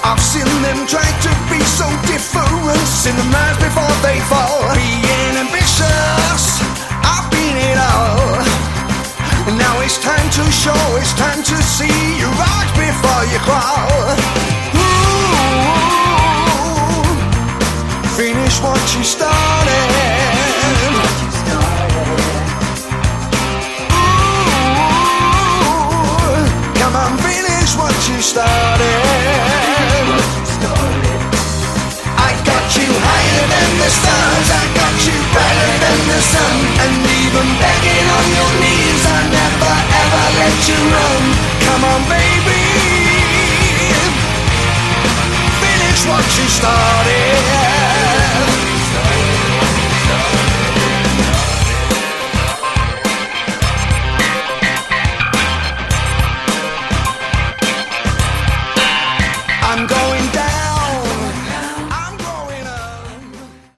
I've seen them try to be so different, seen them rise before they fall. Being ambitious, I've been it all. Now it's time to show, it's time to see. You rise before you crawl. Ooh, finish what you started. Ooh, come on, finish what you started. I got you higher than the stars, I got you brighter than the sun, and even begging on your knees, I never ever let you run. Come on baby, finish what you started. I'm going down